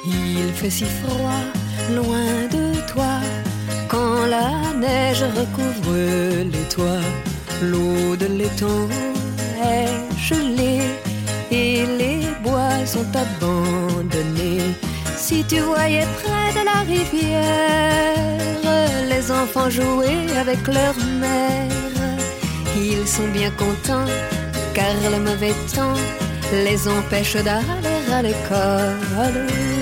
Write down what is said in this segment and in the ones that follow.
Il fait si froid, loin de toi, quand la neige recouvre les toits. L'eau de l'étang est gelée et les bois sont abandonnés. Si tu voyais près de la rivière les enfants jouer avec leur mère, ils sont bien contents car le mauvais temps les empêche d'aller à l'école.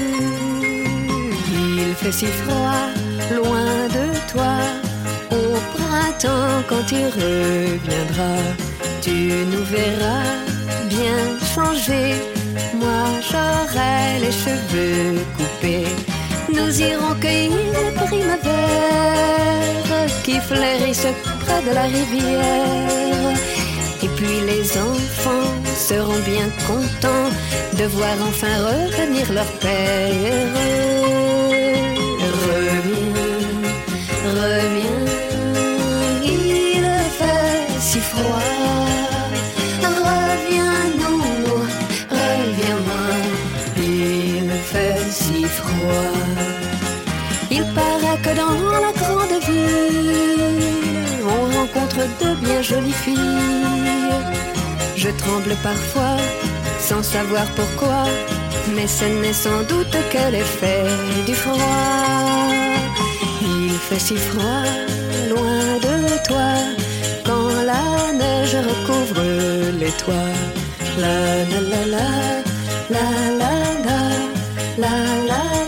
Il fait si froid, loin de toi, au printemps quand tu reviendras, tu nous verras bien changés. Moi j'aurai les cheveux coupés. Nous irons cueillir les primavères qui fleurissent près de la rivière. Et puis les enfants seront bien contents de voir enfin revenir leur père. Reviens, reviens, il fait si froid. Reviens-nous, reviens-moi, il fait si froid. Il paraît que dans la grande ville, on rencontre de bien jolies filles. Je tremble parfois, sans savoir pourquoi, mais ce n'est sans doute que l'effet du froid. Il fait si froid, loin de toi, quand la neige recouvre les toits. La la la la, la la la, la la la.